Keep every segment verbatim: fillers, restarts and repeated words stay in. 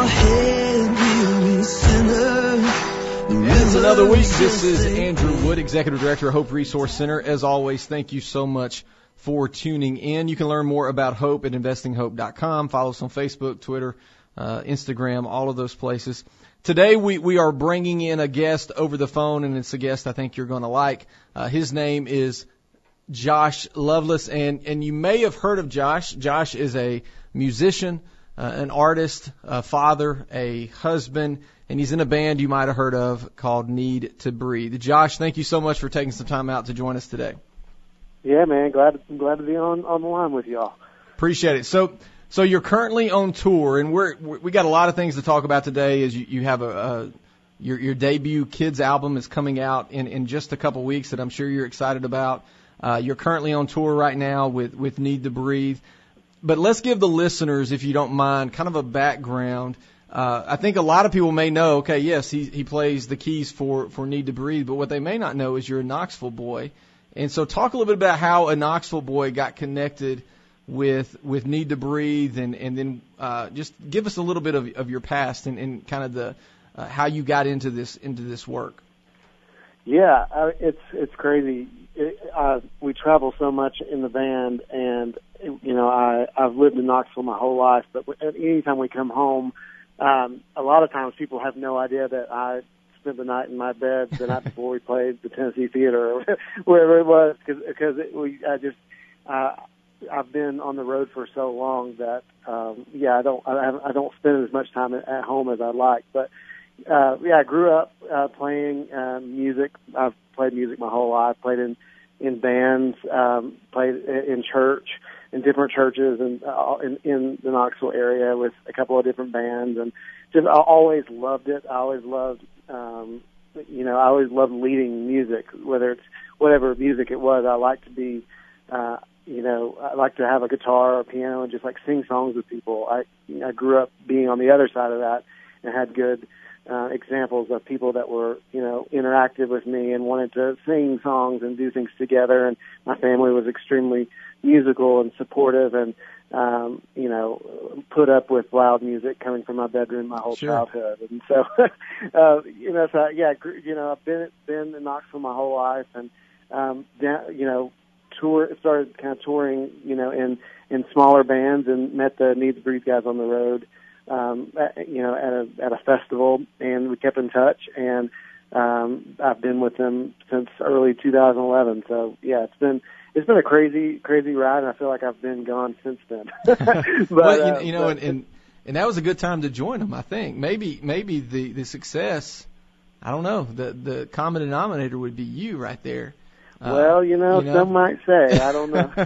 my head, weary sinner. It's another week. This is Andrew Wood, Executive Director of Hope Resource Center. As always, thank you so much for tuning in. You can learn more about Hope at investing hope dot com. Follow us on Facebook, Twitter, uh, Instagram, all of those places. Today we, we are bringing in a guest over the phone, and it's a guest I think you're going to like. Uh, his name is Josh Lovelace, and, and you may have heard of Josh. Josh is a musician, uh, an artist, a father, a husband, and he's in a band you might have heard of called Need to Breathe. Josh, thank you so much for taking some time out to join us today. Yeah, man, glad glad to be on, on the line with y'all. Appreciate it. So, so you're currently on tour, and we're we got a lot of things to talk about today. As you, you have a, a your your debut kids album is coming out in, in just a couple weeks that I'm sure you're excited about. Uh, you're currently on tour right now with with Need to Breathe, but let's give the listeners, if you don't mind, kind of a background. Uh, I think a lot of people may know. Okay, yes, he he plays the keys for for Need to Breathe, but what they may not know is you're a Knoxville boy. And so talk a little bit about how a Knoxville boy got connected with with Need to Breathe, and, and then uh, just give us a little bit of, of your past and, and kind of the uh, how you got into this into this work. Yeah, uh, it's it's crazy. It, uh, we travel so much in the band, and you know I I've lived in Knoxville my whole life, but anytime we come home, um, a lot of times people have no idea that I spent the night in my bed the night before we played the Tennessee Theater or wherever it was, because we I just uh, I've been on the road for so long that um, yeah I don't I, I don't spend as much time at home as I'd like. But uh, yeah, I grew up uh, playing uh, music. I've played music my whole life. Played in in bands, um, played in church, in different churches, and uh, in, in the Knoxville area with a couple of different bands, and just I always loved it. I always loved. Um, you know, I always loved leading music, whether it's whatever music it was. I like to be, uh, you know, I like to have a guitar or a piano and just like sing songs with people. I, you know, I grew up being on the other side of that and had good uh, examples of people that were, you know, interactive with me and wanted to sing songs and do things together. And my family was extremely musical and supportive, and Um, you know, put up with loud music coming from my bedroom my whole Sure. childhood. And so, uh, you know, so yeah, you know, I've been, been in Knoxville my whole life, and, um, down, you know, tour, started kind of touring, you know, in, in smaller bands, and met the Need to Breathe guys on the road, um, at, you know, at a, at a festival, and we kept in touch, and, um, I've been with them since early two thousand eleven. So yeah, it's been, It's been a crazy, crazy ride, and I feel like I've been gone since then. but, well, you, uh, you know, but, and, and and that was a good time to join them. I think maybe maybe the, the success, I don't know, the the common denominator would be you right there. Well, uh, you, know, you know, some might say, I don't know.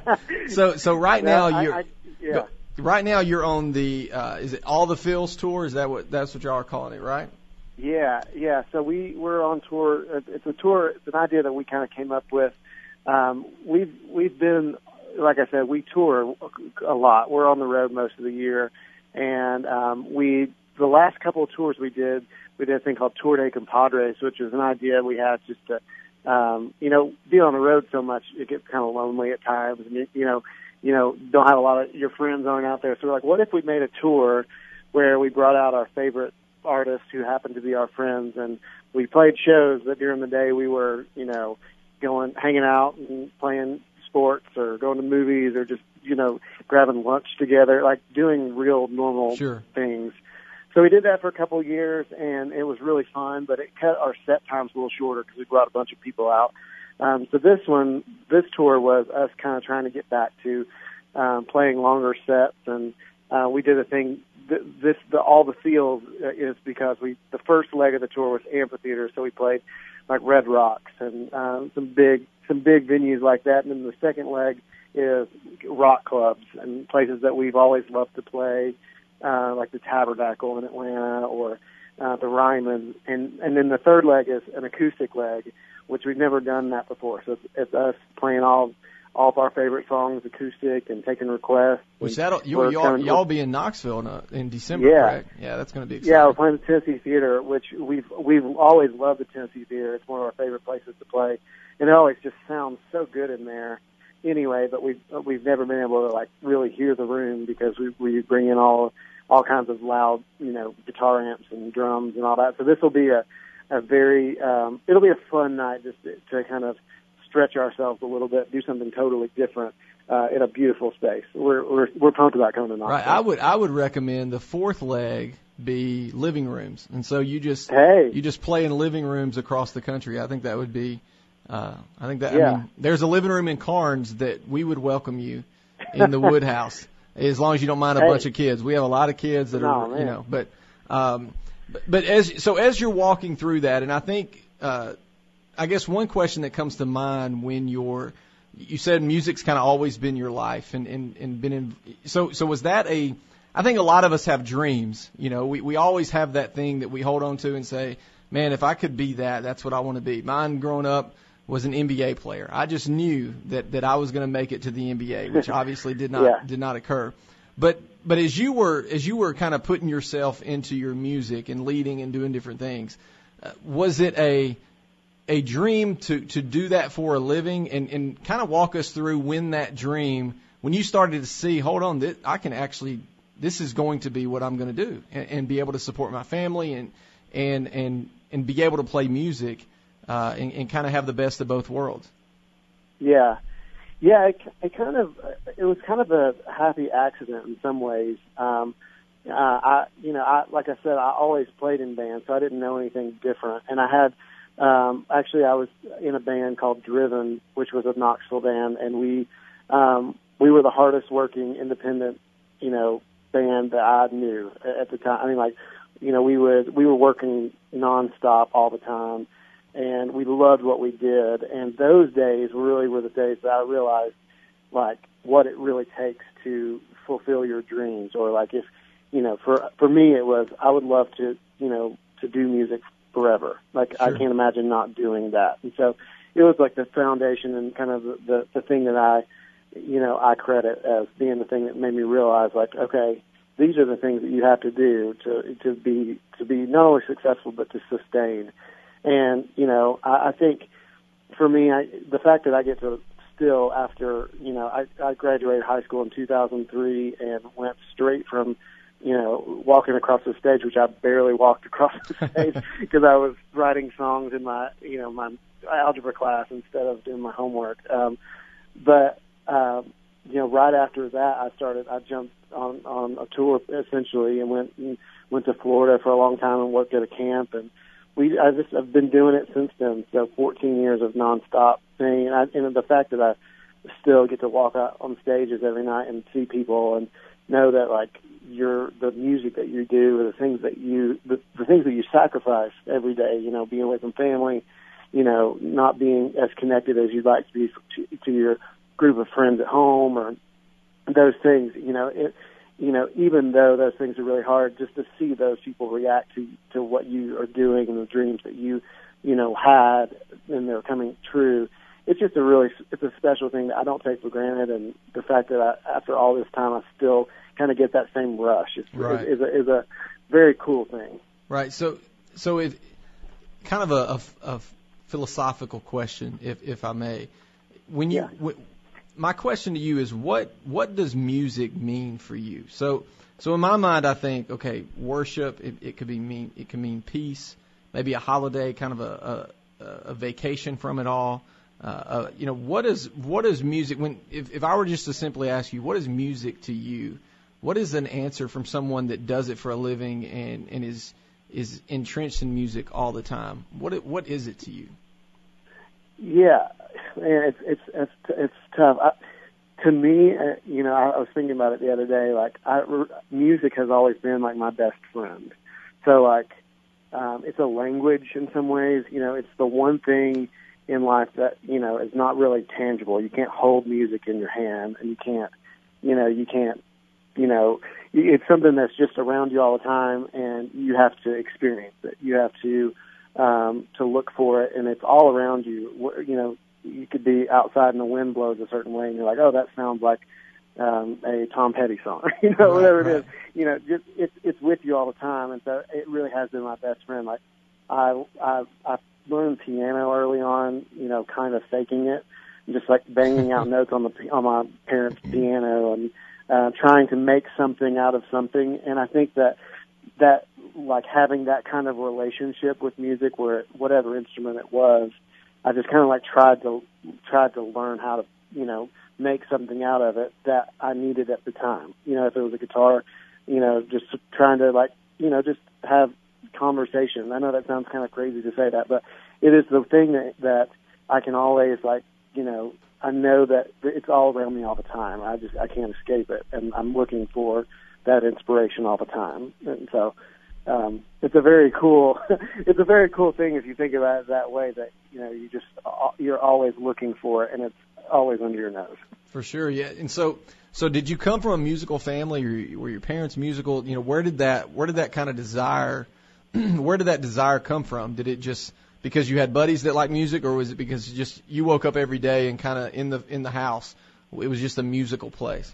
so so right well, now you're I, I, yeah. right now you're on the uh, is it All the Feels tour? Is that what that's what y'all are calling it, right? Yeah, yeah. So we we're on tour. It's a tour. It's an idea that we kind of came up with. Um, we've we've been, like I said, we tour a lot. We're on the road most of the year, and um, we the last couple of tours we did, we did a thing called Tour de Compadres, which was an idea we had just to, um, you know, be on the road so much it gets kind of lonely at times, and you, you know, you know, don't have a lot of your friends aren't out there. So we're like, what if we made a tour where we brought out our favorite artists who happened to be our friends, and we played shows that during the day we were, you know, going, hanging out and playing sports or going to movies or just, you know, grabbing lunch together, like doing real normal Sure. things. So we did that for a couple of years, and it was really fun, but it cut our set times a little shorter because we brought a bunch of people out. Um, so this one, this tour was us kind of trying to get back to um, playing longer sets, and uh, we did a thing. Th- this the all the feels is because we the first leg of the tour was amphitheater, so we played like Red Rocks and um, some big some big venues like that. And then the second leg is rock clubs and places that we've always loved to play, uh, like the Tabernacle in Atlanta or uh, the Ryman. And and then the third leg is an acoustic leg, which we've never done that before. So it's, it's us playing all all of our favorite songs acoustic and taking requests. Which that'll you y'all, y'all be in Knoxville in, uh, in December, yeah. correct? Yeah, that's going to be exciting. Yeah, we're playing the Tennessee Theater, which we've we've always loved the Tennessee Theater. It's one of our favorite places to play, and it always just sounds so good in there. anyway, but we've we've never been able to like really hear the room because we we bring in all all kinds of loud, you know, guitar amps and drums and all that. So this will be a a very um, it'll be a fun night just to, to kind of stretch ourselves a little bit, do something totally different uh, in a beautiful space. We're we're we're pumped about coming to Knoxville. Right. I would I would recommend the fourth leg be living rooms, and so you just hey. you just play in living rooms across the country. I think that would be. Uh, I think that. Yeah. I mean, there's a living room in Carnes that we would welcome you in the Woodhouse as long as you don't mind a hey. bunch of kids. We have a lot of kids that no, are man. you know, but um, but, but as so as you're walking through that, and I think. Uh, I guess one question that comes to mind when you're, you said music's kind of always been your life and, and, and been in, so, so was that a, I think a lot of us have dreams, you know, we, we always have that thing that we hold on to and say, man, if I could be that, that's what I want to be. Mine growing up was an N B A player. I just knew that, that I was going to make it to the N B A, which obviously did not, yeah. did not occur. But, but as you were, as you were kind of putting yourself into your music and leading and doing different things, uh, was it a, a dream to, to do that for a living, and, and kind of walk us through when that dream, when you started to see, hold on, this, I can actually, this is going to be what I'm going to do, and, and be able to support my family and and and, and be able to play music uh, and, and kind of have the best of both worlds. Yeah, yeah, it, it kind of, it was kind of a happy accident in some ways. Um, uh, I, you know, I like I said, I always played in bands, so I didn't know anything different, and I had. Um, actually, I was in a band called Driven, which was a Knoxville band, and we um, we were the hardest working independent, you know, band that I knew at the time. I mean, like, you know, we would we were working nonstop all the time, and we loved what we did. And those days really were the days that I realized, like, what it really takes to fulfill your dreams. Or like, if you know, for for me, it was I would love to, you know, to do music forever. Like, sure. I can't imagine not doing that. And so it was like the foundation and kind of the, the, the thing that I, you know, I credit as being the thing that made me realize, like, okay, these are the things that you have to do to to be to be not only successful but to sustain. And, you know, I, I think for me, I, the fact that I get to still after, you know, I, I graduated high school in two thousand three and went straight from you know, walking across the stage, which I barely walked across the stage because I was writing songs in my, you know, my algebra class instead of doing my homework. Um, but, um, you know, right after that, I started, I jumped on, on a tour essentially and went, and went to Florida for a long time and worked at a camp. And we, I just, I've been doing it since then. So fourteen years of nonstop thing. And, I, and the fact that I still get to walk out on stages every night and see people and know that, like, your the music that you do, the things that you the, the things that you sacrifice every day, you know, being away from family, you know, not being as connected as you'd like to be to, to your group of friends at home, or those things, you know, it, you know, even though those things are really hard, just to see those people react to to what you are doing and the dreams that you, you know, had and they're coming true. It's just a really, it's a special thing that I don't take for granted, and the fact that I, after all this time, I still kind of get that same rush is, right. is, is, a, is a very cool thing. Right. So, so it kind of a, a, a philosophical question, if if I may. When you, yeah. w- my question to you is, what what does music mean for you? So, so in my mind, I think, okay, worship. It, it could be mean. It can mean peace, maybe a holiday, kind of a a, a vacation from it all. Uh, uh, you know, what is what is music? When if, if I were just to simply ask you, what is music to you? What is an answer from someone that does it for a living and, and is is entrenched in music all the time? What it, what is it to you? Yeah, and it's it's it's, it's tough. I, to me, uh, you know, I, I was thinking about it the other day. Like, I, music has always been like my best friend. So, like, um, it's a language in some ways. You know, it's the one thing in life that, you know, is not really tangible. You can't hold music in your hand, and you can't, you know, you can't, you know, it's something that's just around you all the time, and you have to experience it. You have to, um, to look for it, and it's all around you. You know, you could be outside and the wind blows a certain way, and you're like, oh, that sounds like um, a Tom Petty song, you know, right, whatever right. it is. You know, just it's it's with you all the time, and so it really has been my best friend. Like, I I I learned piano early on, you know, kind of faking it, just like banging out notes on the on my parents' piano and uh, trying to make something out of something. And I think that that like having that kind of relationship with music, where whatever instrument it was, I just kind of like tried to tried to learn how to, you know, make something out of it that I needed at the time. You know, if it was a guitar, you know, just trying to like, you know, just have conversation. I know that sounds kind of crazy to say that, but it is the thing that, that I can always like, you know, I know that it's all around me all the time. I just, I can't escape it. And I'm looking for that inspiration all the time. And so, um, it's a very cool, it's a very cool thing if you think about it that way, that, you know, you just, you're always looking for it and it's always under your nose. For sure. Yeah. And so, so did you come from a musical family, or were your parents musical? You know, where did that, where did that kind of desire, where did that desire come from? Did it just because you had buddies that like music, or was it because you just you woke up every day and kind of in the in the house, it was just a musical place?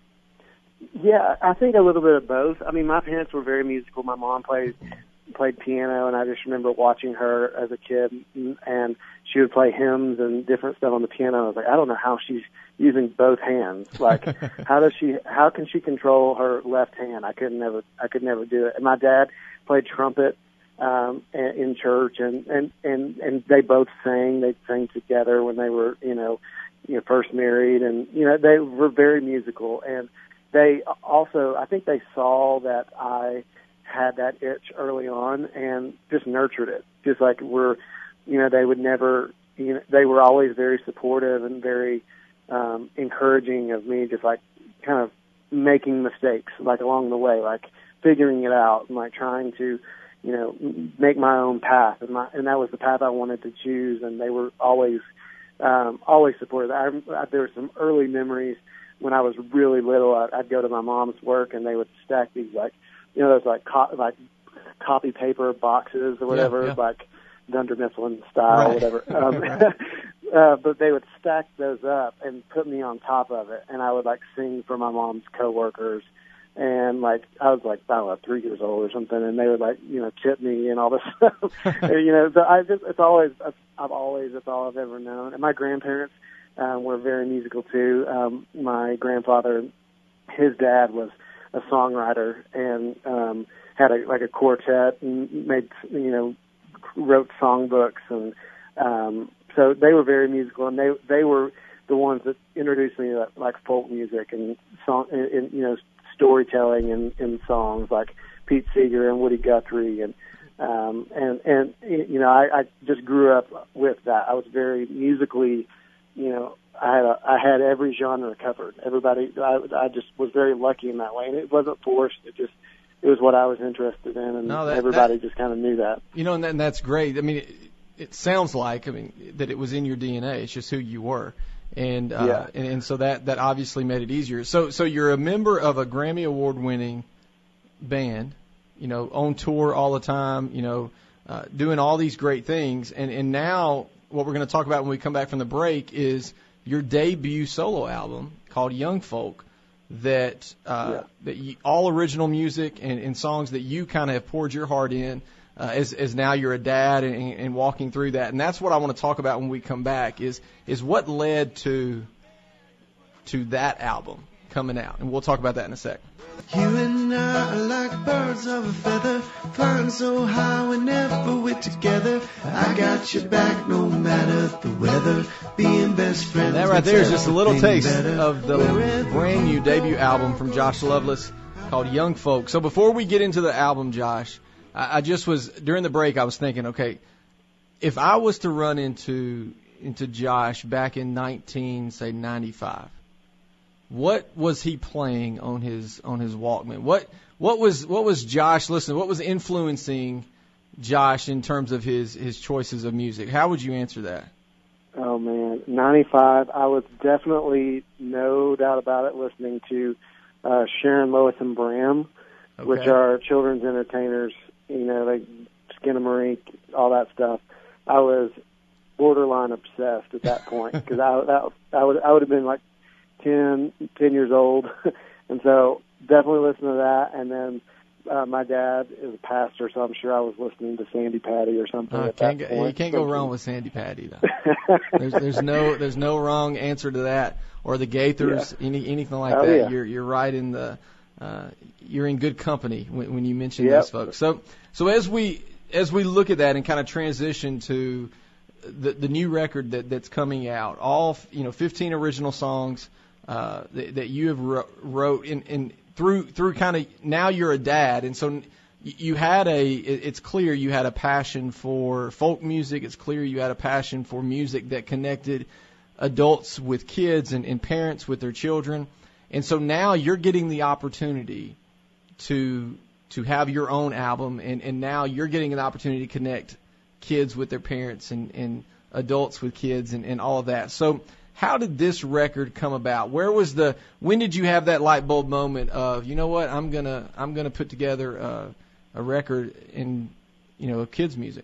Yeah, I think a little bit of both. I mean, my parents were very musical. My mom played played piano, and I just remember watching her as a kid, and she would play hymns and different stuff on the piano. I was like, I don't know how she's using both hands. Like, how does she? How can she control her left hand? I could never. I could never do it. And my dad played trumpet um, in church, and and and and they both sang. They sang together when they were, you know, you know, first married, and you know, they were very musical. And they also, I think, they saw that I had that itch early on and just nurtured it. Just like we're, you know, they would never, you know, they were always very supportive and very um, encouraging of me, just like kind of making mistakes, like along the way, like figuring it out and like trying to, you know, make my own path. And my, and that was the path I wanted to choose. And they were always, um, always supportive. I, I, there were some early memories when I was really little. I, I'd go to my mom's work and they would stack these like, you know, those like co- like copy paper boxes or whatever, yeah, yeah. like Dunder Mifflin style, right. whatever. Um, right. uh, but they would stack those up and put me on top of it, and I would like sing for my mom's coworkers. And like I was like I don't know, three years old or something, and they would like you know tip me and all this stuff. and, you know, so I just it's always I've always it's all I've ever known. And my grandparents um, were very musical too. Um, my grandfather, his dad was a songwriter and um, had a, like a quartet and made, you know, wrote songbooks. And um, so they were very musical, and they they were the ones that introduced me to like folk music and song, and, and you know, storytelling in, in songs like Pete Seeger and Woody Guthrie. And, um, and, and, you know, I, I just grew up with that. I was very musically, you know, I had a, I had every genre covered. Everybody, I, I just was very lucky in that way, and it wasn't forced. It just, it was what I was interested in, and no, that, everybody that, just kind of knew that. You know, and, that, and that's great. I mean, it, it sounds like, I mean, that it was in your D N A. It's just who you were, and uh, yeah. and, and so that that obviously made it easier. So so you're a member of a Grammy Award winning band, you know, on tour all the time, you know, uh, doing all these great things, and and now what we're going to talk about when we come back from the break is your debut solo album called Young Folk, that uh, yeah. that you, all original music and, and songs that you kind of have poured your heart in, uh, as, as now you're a dad and, and walking through that. And that's what I want to talk about when we come back is is what led to to that album coming out. And we'll talk about that in a sec. You and I are like birds of a feather, flying so high whenever we're together. I got your back no matter the weather, being best friends. And that right there is just a little taste of the brand new debut album from Josh Loveless called Young Folk. So before we get into the album, Josh, I, I just was, during the break, I was thinking, okay, if I was to run into into Josh back in nineteen, say, ninety-five, what was he playing on his on his Walkman? What what was what was Josh listening? What was influencing Josh in terms of his, his choices of music? How would you answer that? Oh man, ninety-five. I was definitely, no doubt about it, listening to uh, Sharon, Lois, and Bram, okay. which are children's entertainers. You know, like Skinamarink, all that stuff. I was borderline obsessed at that point because I that, I would I would have been like ten, ten years old. And so definitely listen to that. And then uh, my dad is a pastor, so I'm sure I was listening to Sandy Patty or something. Uh, at can't that go, point. you can't go wrong with Sandy Patty, though. there's, there's no there's no wrong answer to that, or the Gaithers, yeah. any anything like oh, that. Yeah. You're you're right in the uh, you're in good company when, when you mention yep. those folks. So so as we as we look at that and kind of transition to the the new record that that's coming out, all you know, fifteen original songs uh, that, that you have wrote in in through through kind of now you're a dad, and so you had a it's clear you had a passion for folk music. It's clear you had a passion for music that connected adults with kids and, and parents with their children, and so now you're getting the opportunity to to have your own album, and, and now you're getting an opportunity to connect kids with their parents and, and adults with kids and, and all of that. So how did this record come about? Where was the when did you have that light bulb moment of, you know what, I'm gonna I'm gonna put together a, a record in, you know, of kids music?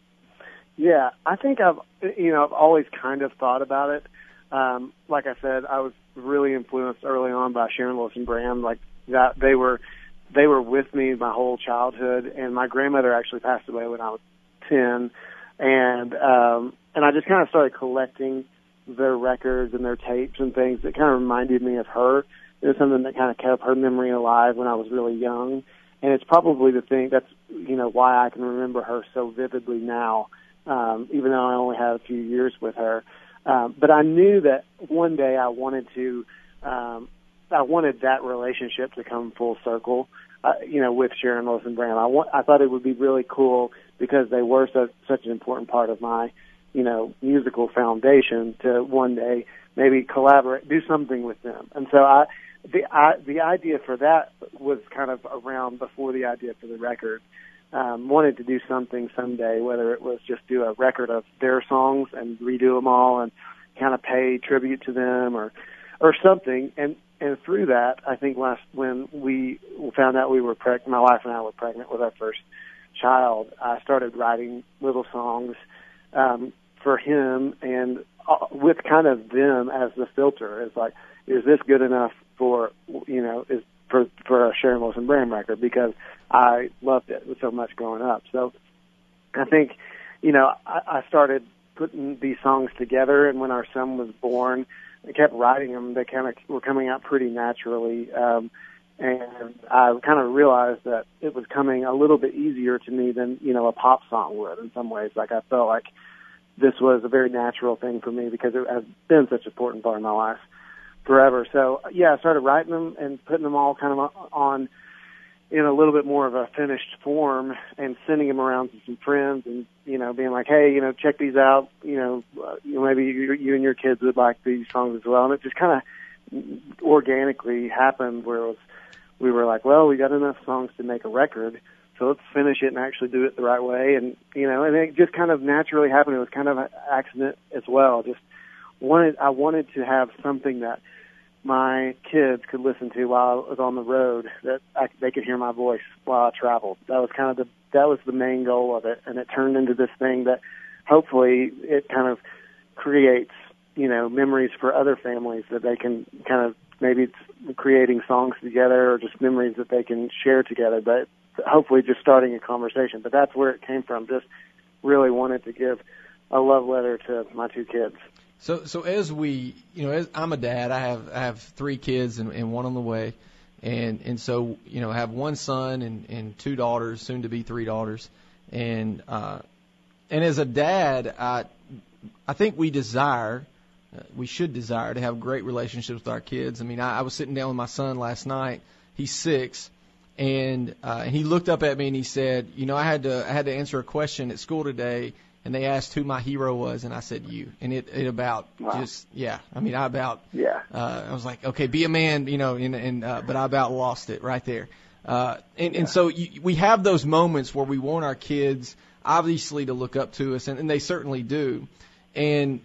Yeah, I think I've you know I've always kind of thought about it. Um, like I said, I was really influenced early on by Sharon Lewis and Bram. Like that, they were they were with me my whole childhood, and my grandmother actually passed away when I was ten, and um, and I just kind of started collecting their records and their tapes and things that kind of reminded me of her. It was something that kind of kept her memory alive when I was really young, and it's probably the thing that's you know why I can remember her so vividly now, um, even though I only had a few years with her. Um, but I knew that one day I wanted to, um, I wanted that relationship to come full circle, uh, you know, with Sharon Lewis and Bram. I, want, I thought it would be really cool because they were such, such an important part of my, you know, musical foundation to one day maybe collaborate, do something with them. And so I, the, I, the idea for that was kind of around before the idea for the record. Um, wanted to do something someday, whether it was just do a record of their songs and redo them all and kind of pay tribute to them or, or something. And, and through that, I think last, when we found out we were pregnant, my wife and I were pregnant with our first child, I started writing little songs, um, for him and uh, with kind of them as the filter. It's like, is this good enough for, you know, is, for, for a Sharon Lewis and Bram record? Because I loved it so much growing up. So I think, you know, I, I started putting these songs together, and when our son was born, I kept writing them. They kind of were coming out pretty naturally, um, and I kind of realized that it was coming a little bit easier to me than, you know, a pop song would in some ways. Like I felt like this was a very natural thing for me because it has been such an important part of my life forever. So, yeah, I started writing them and putting them all kind of on in a little bit more of a finished form and sending them around to some friends and, you know, being like, hey, you know, check these out. You know, uh, you know maybe you, you and your kids would like these songs as well. And it just kind of organically happened where it was, we were like, well, we got enough songs to make a record, so let's finish it and actually do it the right way. And, you know, and it just kind of naturally happened. It was kind of an accident as well. Just wanted, I wanted to have something that my kids could listen to while I was on the road, that I, they could hear my voice while I traveled. That was kind of the, that was the main goal of it. And it turned into this thing that hopefully it kind of creates, you know, memories for other families that they can kind of, maybe it's creating songs together or just memories that they can share together, but hopefully just starting a conversation. But that's where it came from. Just really wanted to give a love letter to my two kids. So, so as we, you know, as I'm a dad, I have I have three kids and, and one on the way, and and so you know I have one son and, and two daughters, soon to be three daughters, and uh, and as a dad, I I think we desire, uh, we should desire to have great relationships with our kids. I mean, I, I was sitting down with my son last night. He's six, and uh, and he looked up at me and he said, you know, I had to I had to answer a question at school today. And they asked who my hero was, and I said you. And it, it about wow. just, yeah, I mean, I about, yeah. uh, I was like, okay, be a man, you know, and, and uh, but I about lost it right there. Uh, and, yeah. and so you, we have those moments where we want our kids, obviously, to look up to us, and, and they certainly do. And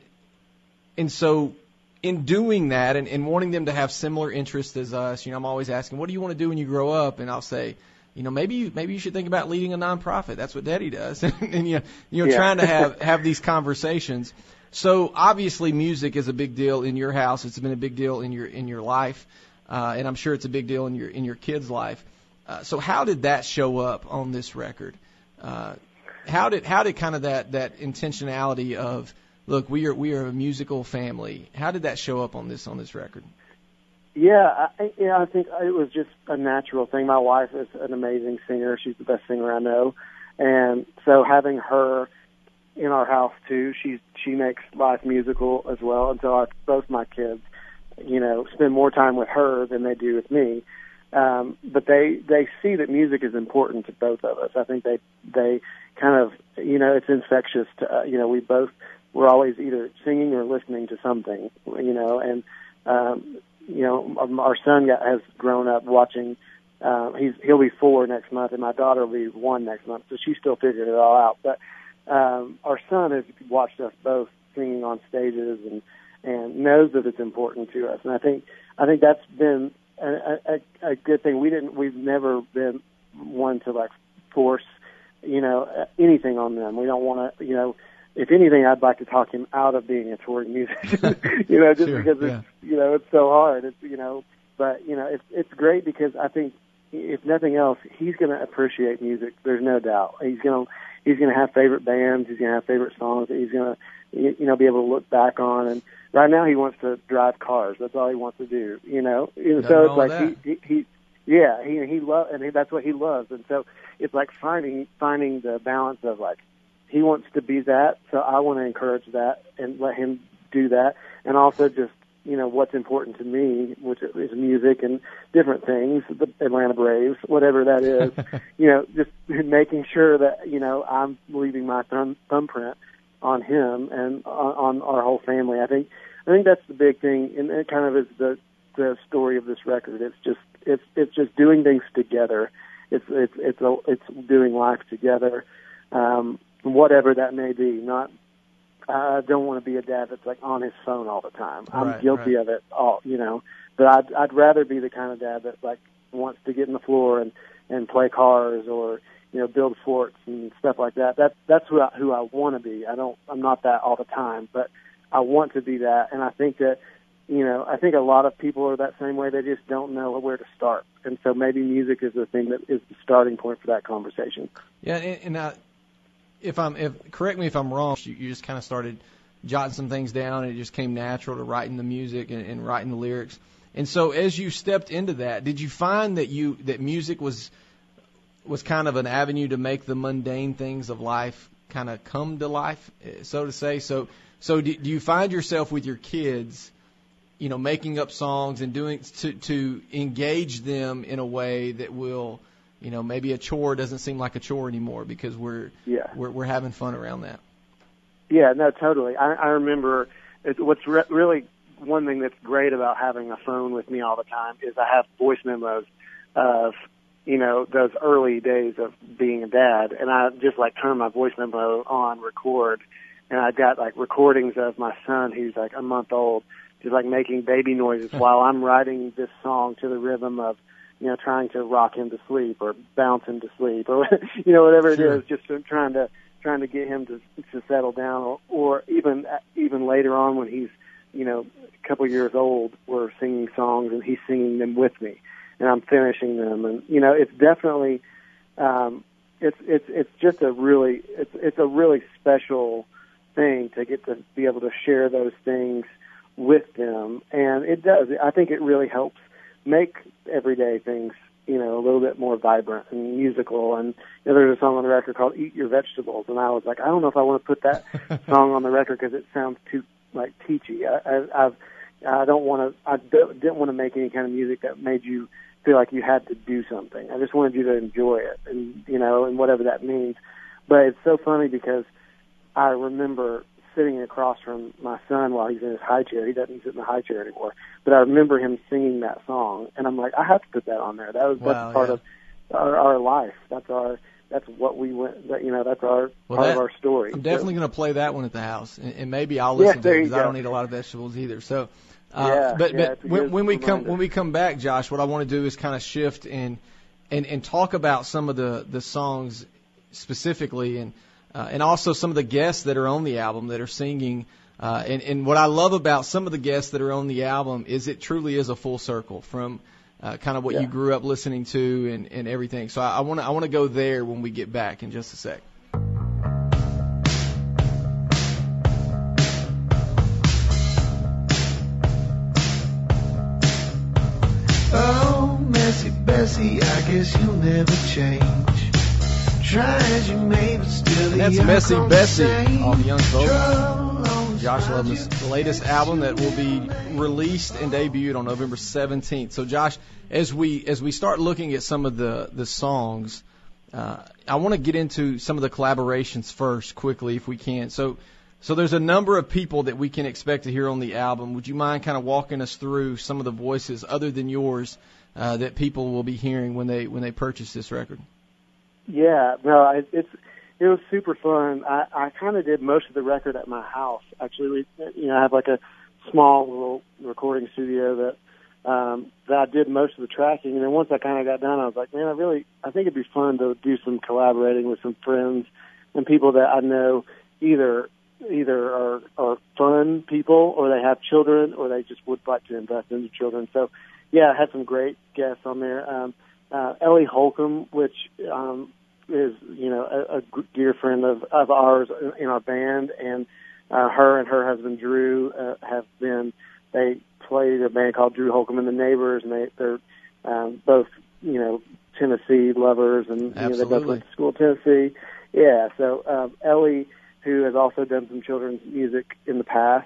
and so in doing that and, and wanting them to have similar interests as us, you know, I'm always asking, what do you want to do when you grow up? And I'll say, you know, maybe you, maybe you should think about leading a nonprofit. That's what Daddy does. and, and you know, you know, yeah. trying to have, have these conversations. So obviously music is a big deal in your house. It's been a big deal in your, in your life. Uh, and I'm sure it's a big deal in your, in your kid's life. Uh, so how did that show up on this record? Uh, how did how did kind of that, that intentionality of, look, we are we are a musical family, how did that show up on this on this record? Yeah, I, yeah, I think it was just a natural thing. My wife is an amazing singer. She's the best singer I know. And so having her in our house too, she's, she makes life musical as well. And so our, both my kids, you know, spend more time with her than they do with me. Um, but they, they see that music is important to both of us. I think they, they kind of, you know, it's infectious to, uh, you know, we both, we're always either singing or listening to something, you know, and, um, you know, our son got, has grown up watching. Uh, he's he'll be four next month, and my daughter will be one next month. So she's still figuring it all out. But um, our son has watched us both singing on stages and and knows that it's important to us. And I think I think that's been a, a, a good thing. We didn't. We've never been one to like force, you know, anything on them. We don't want to, you know. If anything, I'd like to talk him out of being a touring musician, you know, just sure, because yeah. it's, you know, it's so hard. It's, you know, but, you know, it's, it's great because I think if nothing else, he's going to appreciate music. There's no doubt. He's going to, he's going to have favorite bands. He's going to have favorite songs that he's going to, you know, be able to look back on. And right now he wants to drive cars. That's all he wants to do, you know, and so it's like he, he, he, yeah, he, he loves, and he, that's what he loves. And so it's like finding, finding the balance of like, he wants to be that, so I want to encourage that and let him do that. And also just, you know, what's important to me, which is music and different things, the Atlanta Braves, whatever that is, you know, just making sure that, you know, I'm leaving my thumb, thumbprint on him and on, on our whole family. I think I think that's the big thing, and it kind of is the, the story of this record. It's just it's it's just doing things together. It's it's it's a, it's doing life together. Um, whatever that may be. Not, I don't want to be a dad that's like on his phone all the time. I'm right, guilty right. of it all, you know. But I'd I'd rather be the kind of dad that like wants to get in the floor and and play cars or, you know, build forts and stuff like that. That's that's who I, who I want to be. I don't. I'm not that all the time, but I want to be that. And I think that, you know, I think a lot of people are that same way. They just don't know where to start. And so maybe music is the thing that is the starting point for that conversation. Yeah, and, and I, if I'm, if correct me if I'm wrong, you, you just kind of started jotting some things down, and it just came natural to writing the music and, and writing the lyrics. And so, as you stepped into that, did you find that you that music was was kind of an avenue to make the mundane things of life kind of come to life, so to say? So, so do, do you find yourself with your kids, you know, making up songs and doing to to engage them in a way that will, you know, maybe a chore doesn't seem like a chore anymore because we're yeah. we're, we're having fun around that. Yeah, no, totally. I, I remember it, what's re- really one thing that's great about having a phone with me all the time is I have voice memos of, you know, those early days of being a dad, and I just like turn my voice memo on record, and I got like recordings of my son who's like a month old, just like making baby noises while I'm writing this song to the rhythm of, you know, trying to rock him to sleep or bounce him to sleep or, you know, whatever Sure. it is, just trying to, trying to get him to, to settle down or, or even, even later on when he's, you know, a couple years old, we're singing songs and he's singing them with me and I'm finishing them. And, you know, it's definitely, um, it's, it's, it's just a really, it's, it's a really special thing to get to be able to share those things with them. And it does, I think it really helps make everyday things, you know, a little bit more vibrant and musical. And you know, there's a song on the record called Eat Your Vegetables. And I was like, I don't know if I want to put that song on the record because it sounds too, like, teachy. I, I, I've, I don't want to, I didn't want to make any kind of music that made you feel like you had to do something. I just wanted you to enjoy it and, you know, and whatever that means. But it's so funny because I remember sitting across from my son while he's in his high chair. He doesn't sit in the high chair anymore. But I remember him singing that song, and I'm like, I have to put that on there. That was Wow, that's part yeah. of our, our life. That's our that's what we went. That, you know, that's our Well, part that, of our story. I'm definitely so, going to play that one at the house, and, and maybe I'll Yeah, listen to there it you because I go. don't eat a lot of vegetables either. So, uh, Yeah, but yeah, but it's a when, good when we come reminder. when we come back, Josh, what I want to do is kind of shift and and and talk about some of the the songs specifically, and uh, and also some of the guests that are on the album that are singing. Uh, and, and what I love about some of the guests that are on the album is it truly is a full circle from uh, kind of what yeah. you grew up listening to and, and everything. So I want to I want to go there when we get back in just a sec. Oh, messy Bessie, I guess you'll never change. Try as you may, but still the And that's Messy outcome's Bessie the same. on Young Folk. Trouble Josh Loveman's latest album that will be released and debuted on November seventeenth. So, Josh, as we as we start looking at some of the the songs, uh, I want to get into some of the collaborations first, quickly, if we can. So, so there's a number of people that we can expect to hear on the album. Would you mind kind of walking us through some of the voices other than yours uh, that people will be hearing when they when they purchase this record? Yeah, no, I, it's it was super fun. I, I kind of did most of the record at my house. Actually, we, you know, I have like a small little recording studio that um, that I did most of the tracking. And then once I kind of got done, I was like, man, I really, I think it'd be fun to do some collaborating with some friends and people that I know either either are, are fun people or they have children or they just would like to invest in their children. So, yeah, I had some great guests on there. Um, Uh, Ellie Holcomb, which um, is, you know, a, a dear friend of, of ours in our band, and uh, her and her husband Drew uh, have been, they played a band called Drew Holcomb and the Neighbors, and they, they're um, both, you know, Tennessee lovers, and you know, they both went to school in Tennessee. Yeah, so um, Ellie, who has also done some children's music in the past,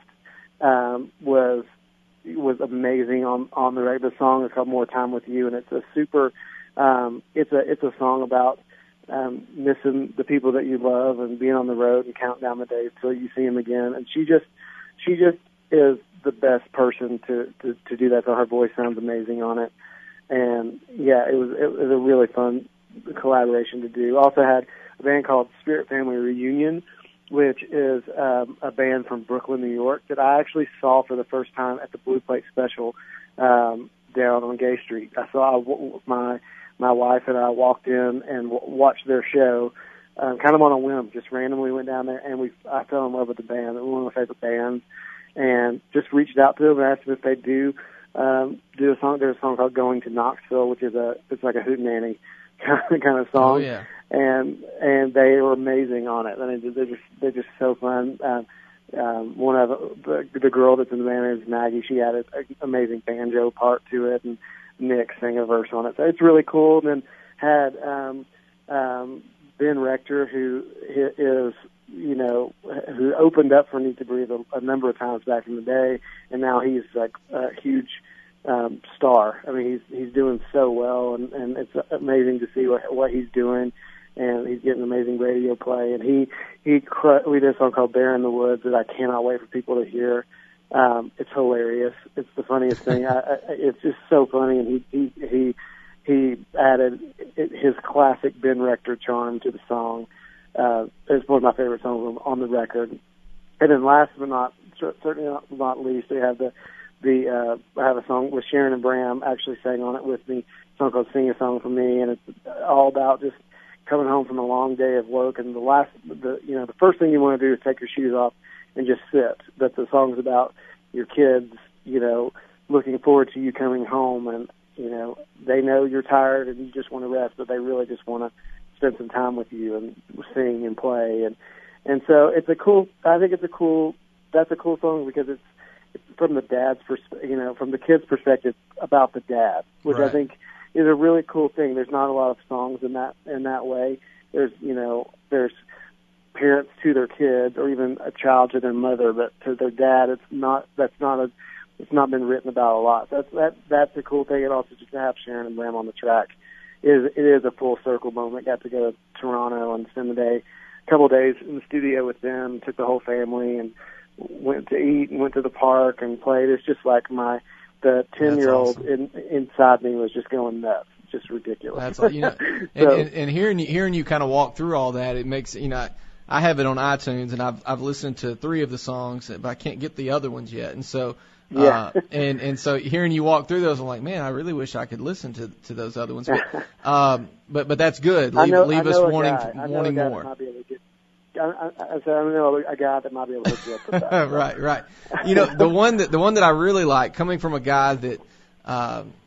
um, was was amazing on on the record. The song is called More Time With You, and it's a super um it's a it's a song about um missing the people that you love and being on the road and counting down the days till you see them again. And she just she just is the best person to to, to do that. So her voice sounds amazing on it. And yeah, it was it was a really fun collaboration to do. Also had a band called Spirit Family Reunion, which is um, a band from Brooklyn, New York, that I actually saw for the first time at the Blue Plate Special um, down on Gay Street. I saw my my wife and I walked in and w- watched their show, um, kind of on a whim, just randomly went down there, and we I fell in love with the band. It was one of my favorite bands, and just reached out to them and asked them if they'd do um, do a song. There's a song called "Going to Knoxville," which is a it's like a hootenanny kind of, kind of song. Oh, yeah. And and they were amazing on it. I mean, they're just they're just so fun. Um, um, one of the, the girl that's in the band is Maggie. She added an amazing banjo part to it, and Nick sang a verse on it. So it's really cool. And then had um, um, Ben Rector, who is you know who opened up for Need to Breathe a, a number of times back in the day, and now he's like a huge um, star. I mean, he's he's doing so well, and, and it's amazing to see what what he's doing. And he's getting amazing radio play. And he, he, cr- we did a song called Bear in the Woods that I cannot wait for people to hear. Um, it's hilarious. It's the funniest thing. I, I, it's just so funny. And he, he, he, he added his classic Ben Rector charm to the song. Uh, it's one of my favorite songs on the record. And then last but not, certainly not, not least, we have the, the, uh, I have a song with Sharon and Bram actually sang on it with me, a song called Sing a Song for Me. And it's all about just coming home from a long day of work, and the last, the you know, the first thing you want to do is take your shoes off and just sit. But the song's about your kids, you know, looking forward to you coming home, and you know, they know you're tired and you just want to rest, but they really just want to spend some time with you and sing and play, and and so it's a cool. I think it's a cool. That's a cool song because it's, it's from the dad's perspective, you know, from the kid's perspective about the dad, which right. I think is a really cool thing. There's not a lot of songs in that in that way. There's you know there's parents to their kids, or even a child to their mother, but to their dad, it's not. That's not a. It's not been written about a lot. That's that. That's a cool thing. And also just to have Sharon and Bram on the track is it is a full circle moment. Got to go to Toronto and spend the day, a couple of days in the studio with them. Took the whole family and went to eat and went to the park and played. It's just like my. The ten-year-old awesome. in, inside me was just going nuts. Just ridiculous. That's all, you know, and, so, and, and hearing you, hearing you kind of walk through all that, it makes you know. I, I have it on iTunes, and I've I've listened to three of the songs, but I can't get the other ones yet. And so, yeah, uh, and and so hearing you walk through those, I'm like, man, I really wish I could listen to to those other ones. But um, but but that's good. Leave, I know, leave I us know wanting guy, I know wanting a guy more. That might be able to get, I, I, I said I know a guy that might be able to hook you up with that. right, right. You know, the one that the one that I really like, coming from a guy that. Uh,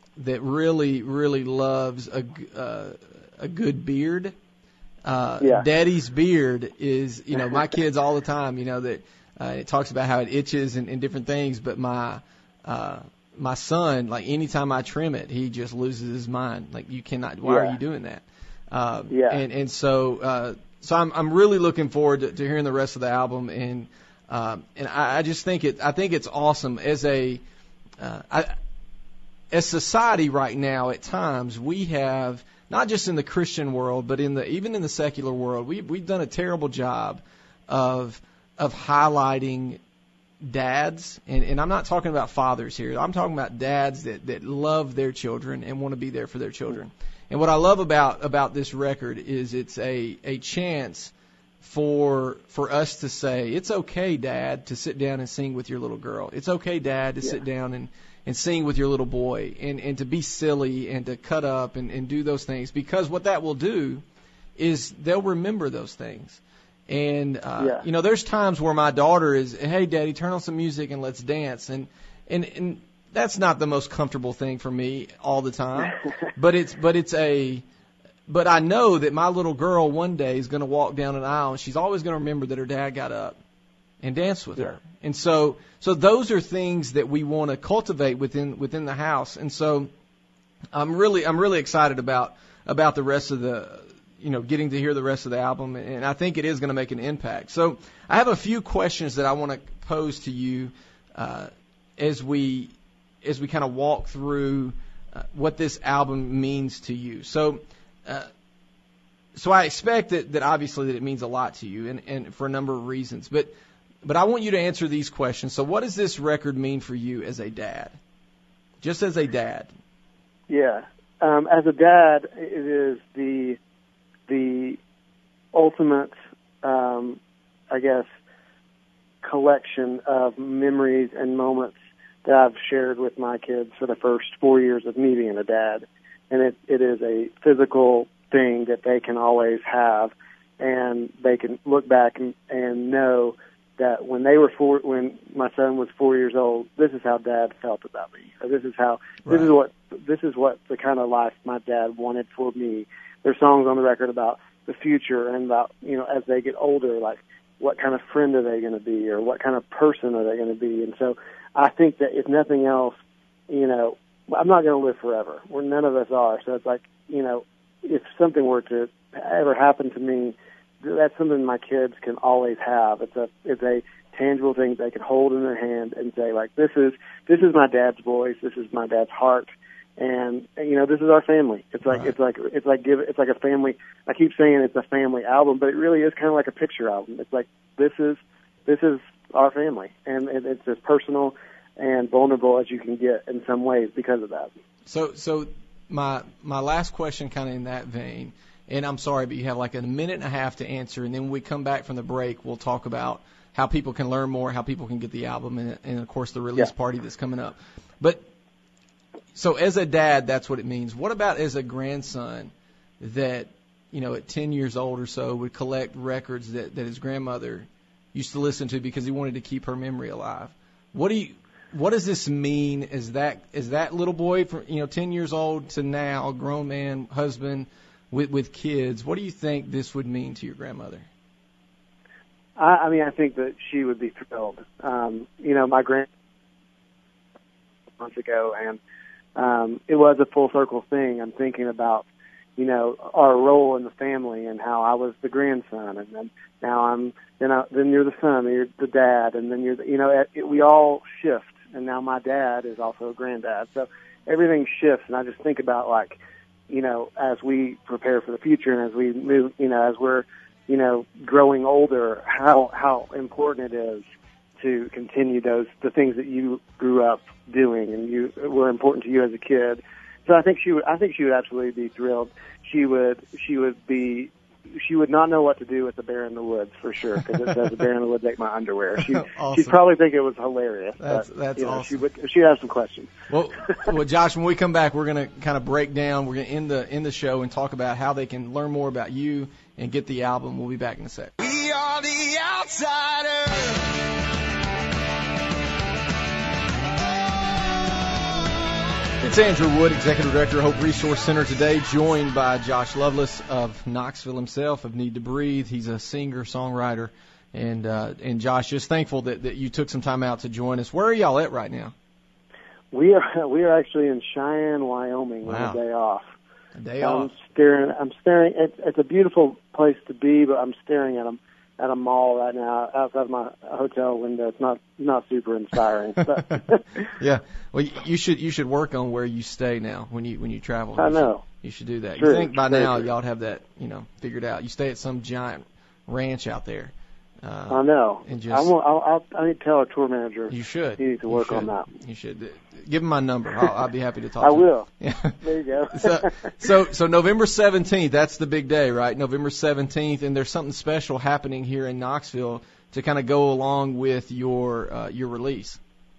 that really, really loves a, uh, a good beard. Uh, yeah. Daddy's beard is, you know, my kids all the time, you know, that uh, it talks about how it itches and, and different things, but my uh, my son, like anytime I trim it, he just loses his mind. Like, you cannot, why yeah. are you doing that? Uh, yeah. And, and so, uh, so I'm, I'm really looking forward to, to hearing the rest of the album. And, um, and I, I just think it, I think it's awesome as a, uh, I, as society right now, at times we have, not just in the Christian world, but in the, even in the secular world, we, we've done a terrible job of, of highlighting dads, and, and I'm not talking about fathers here. I'm talking about dads that, that love their children and want to be there for their children. And what I love about, about this record is it's a, a chance for for us to say, it's okay, Dad, to sit down and sing with your little girl. It's okay, Dad, to yeah. sit down and, and sing with your little boy, and, and to be silly and to cut up and, and do those things, because what that will do is they'll remember those things. And, uh, yeah. you know, there's times where my daughter is, hey, Daddy, turn on some music and let's dance. And, and, and that's not the most comfortable thing for me all the time. but it's, but it's a, but I know that my little girl one day is going to walk down an aisle and she's always going to remember that her dad got up and danced with yeah. her. And so, so those are things that we want to cultivate within, within the house. And so I'm really, I'm really excited about, about the rest of the, you know, getting to hear the rest of the album, and I think it is going to make an impact. So I have a few questions that I want to pose to you uh, as we as we kind of walk through uh, what this album means to you. So uh, so I expect that, that obviously that it means a lot to you, and, and for a number of reasons. But but I want you to answer these questions. So what does this record mean for you as a dad? Just as a dad. Yeah. Um, as a dad, it is the the ultimate, um, I guess, collection of memories and moments that I've shared with my kids for the first four years of me being a dad. And it, it is a physical thing that they can always have, and they can look back and, and know that when they were four, when my son was four years old, this is how Dad felt about me, or this is how, right. this is what, this is what the kind of life my dad wanted for me. There's songs on the record about the future and about, you know, as they get older, like what kind of friend are they going to be, or what kind of person are they going to be. And so I think that if nothing else, you know, I'm not going to live forever. We're, none of us are. So it's like, you know, if something were to ever happen to me, that's something my kids can always have. It's a, it's a tangible thing they can hold in their hand and say, like, this is, this is my dad's voice. This is my dad's heart. And, you know, this is our family. It's like, right. it's like, it's like, give, it's like a family. I keep saying it's a family album, but it really is kind of like a picture album. It's like, this is, this is our family. And it's as personal and vulnerable as you can get in some ways because of that. So, so my, my last question kind of in that vein, and I'm sorry, but you have like a minute and a half to answer. And then when we come back from the break, we'll talk about how people can learn more, how people can get the album, and, and of course the release yeah. party that's coming up. But, so as a dad, that's what it means. What about as a grandson that, you know, at ten years old or so would collect records that, that his grandmother used to listen to because he wanted to keep her memory alive? What do you, what does this mean as that, as that little boy from, you know, ten years old to now, grown man, husband with, with kids? What do you think this would mean to your grandmother? I, I mean, I think that she would be thrilled. Um, you know, my grand months ago, and Um, it was a full circle thing. I'm thinking about, you know, our role in the family and how I was the grandson, and then now I'm, then I, then you're the son, and you're the dad, and then you're, the, you know, it, it, we all shift, and now my dad is also a granddad, so everything shifts, and I just think about, like, you know, as we prepare for the future and as we move, you know, as we're, you know, growing older, how how important it is to continue those, the things that you grew up doing and you were important to you as a kid. So I think she would, I think she would absolutely be thrilled. She would, she would be, she would not know what to do with the bear in the woods for sure, because it says the bear in the woods ate my underwear. She, awesome. She'd probably think it was hilarious. That's, but, that's you know, awesome. She would, she'd have some questions. Well, well, Josh, when we come back, we're going to kind of break down, we're going to end the, end the show and talk about how they can learn more about you and get the album. We'll be back in a sec. We are the outsiders. It's Andrew Wood, Executive Director of Hope Resource Center today, joined by Josh Lovelace of Knoxville himself, of Need to Breathe. He's a singer, songwriter, and uh, and Josh, just thankful that, that you took some time out to join us. Where are y'all at right now? We are we are actually in Cheyenne, Wyoming, Wow. on a day off. A day I'm off. staring. I'm staring. It's, it's a beautiful place to be, but I'm staring at them. At a mall right now, outside my hotel window. It's not not super inspiring. But Yeah, well, you should you should work on where you stay now when you when you travel. I You know. should, you should do that. True, You think by very now true. y'all have that you know figured out. You stay at some giant ranch out there. Uh, I know. And just, I, will, I'll, I'll, I need to tell our tour manager. You should. He needs to You work should. on that. You should. Give him my number. I'll, I'll be happy to talk I to him. will. Yeah. There you go. so, so, so November seventeenth, that's the big day, right? November seventeenth, and there's something special happening here in Knoxville to kind of go along with your uh, your release.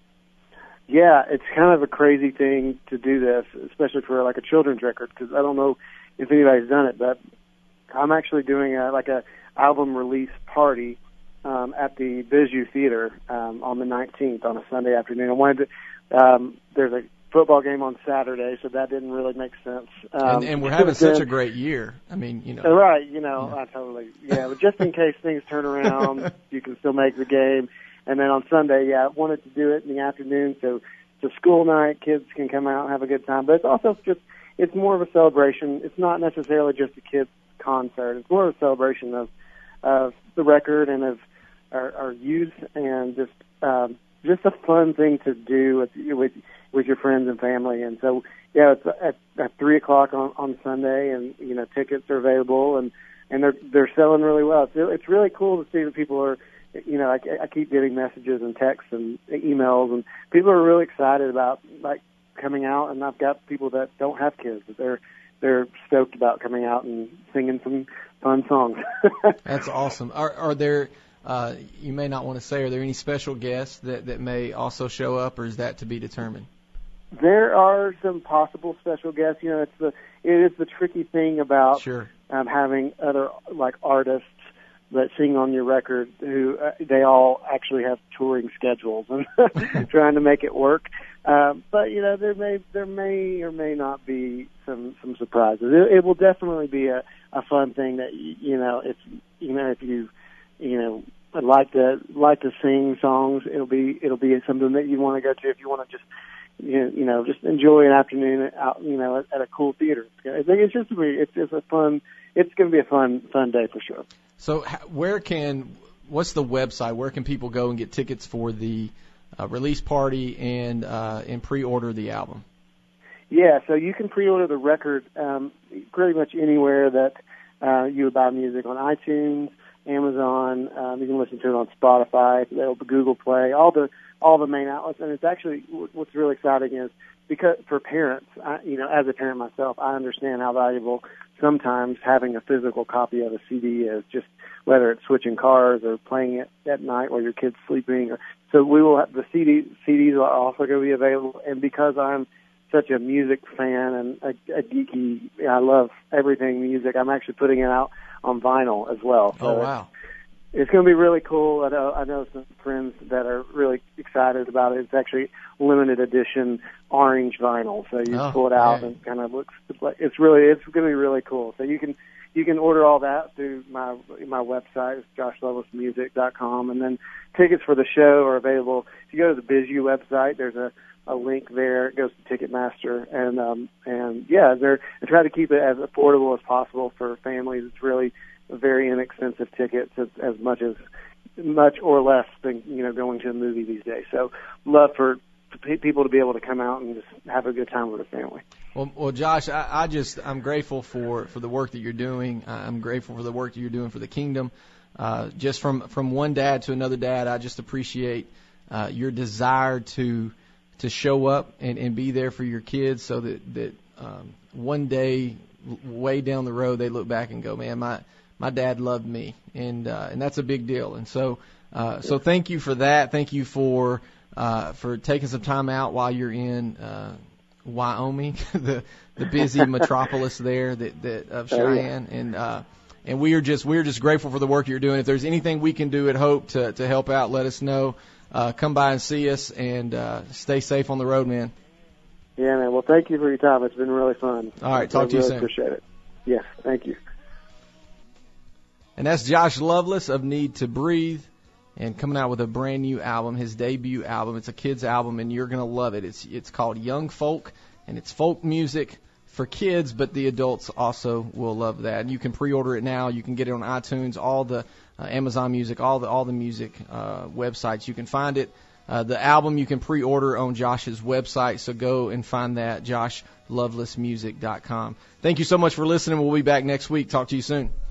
Yeah, it's kind of a crazy thing to do this, especially for like a children's record, because I don't know if anybody's done it, but I'm actually doing a, like a album release party um, at the Bijou Theater um, on the nineteenth on a Sunday afternoon. I wanted to, um, there's a football game on Saturday, so that didn't really make sense. Um, and, and we're having such a great year. I mean, you know. Right, you know, Yeah. I totally, yeah, but just in case things turn around, you can still make the game. And then on Sunday, yeah, I wanted to do it in the afternoon, so it's a school night, kids can come out and have a good time. But it's also just, it's more of a celebration. It's not necessarily just a kids' concert. It's more of a celebration of, of the record and of our, our youth, and just, um, just a fun thing to do with, with, with your friends and family. And so, yeah, it's at, at three o'clock on, on Sunday, and, you know, tickets are available, and, and they're, they're selling really well. It's, it's really cool to see that people are, you know, I, I keep getting messages and texts and emails, and people are really excited about, like, coming out. And I've got people that don't have kids, but they're, they're stoked about coming out and singing some fun songs. That's awesome. Are, are there, uh, you may not want to say, are there any special guests that, that may also show up, or is that to be determined? There are some possible special guests. You know, it's the, it is the tricky thing about Sure. um, having other, like, artists that sing on your record who uh, they all actually have touring schedules and trying to make it work. Um, but, you know, there may there may or may not be some some surprises. It, it will definitely be a, a fun thing that, you know, if you know if you you know like to like to sing songs, it'll be it'll be something that you want to go to if you want to just you know, you know just enjoy an afternoon out, you know, at, at a cool theater. It's, it's just it's just a fun. It's going to be a fun fun day for sure. So where can, what's the website? Where can people go and get tickets for the uh, release party and uh, and pre-order the album? Yeah, so you can pre-order the record um, pretty much anywhere that uh, you would buy music, on iTunes, Amazon. Um, you can listen to it on Spotify, Google Play, all the all the main outlets. And it's actually, what's really exciting is because for parents, I, you know, as a parent myself, I understand how valuable sometimes having a physical copy of a C D is, just whether it's switching cars or playing it at night while your kid's sleeping. Or, so we will have the C D, C Ds are also going to be available. And because I'm such a music fan and a, a geeky, I love everything music, I'm actually putting it out on vinyl as well. So Oh, wow. It's going to be really cool. I know, I know some friends that are really excited about it. It's actually limited edition orange vinyl, so you Oh, pull it out hey. and it kind of looks like it's really it's going to be really cool. So you can you can order all that through my my website, it's josh loveless music dot com, and then tickets for the show are available. If you go to the Bijou website, there's a a link there. It goes to Ticketmaster, and um and yeah, they're I try to keep it as affordable as possible for families. It's really very inexpensive tickets, as, as much as much or less than you know going to a movie these days. So love for people to be able to come out and just have a good time with their family. Well, well, Josh, I, I just I'm grateful for, for the work that you're doing. I'm grateful for the work that you're doing for the kingdom. Uh, just from from one dad to another dad, I just appreciate uh, your desire to to show up and, and be there for your kids, so that that um, one day, way down the road, they look back and go, man, my My dad loved me, and uh, and that's a big deal. And so, uh, so thank you for that. Thank you for uh, for taking some time out while you're in uh, Wyoming, the the busy metropolis there that, that of Cheyenne. And uh, and we are just we are just grateful for the work you're doing. If there's anything we can do at Hope to to help out, let us know. Uh, come by and see us, and uh, stay safe on the road, man. Yeah, man. Well, thank you for your time. It's been really fun. All right, talk I to you really soon. Appreciate it. Yes, thank you. And that's Josh Loveless of Need to Breathe, and coming out with a brand new album, his debut album. It's a kid's album, and you're going to love it. It's it's called Young Folk, and it's folk music for kids, but the adults also will love that. And you can pre-order it now. You can get it on iTunes, all the uh, Amazon Music, all the all the music uh, websites. You can find it. Uh, the album you can pre-order on Josh's website, so go and find that, josh loveless music dot com. Thank you so much for listening. We'll be back next week. Talk to you soon.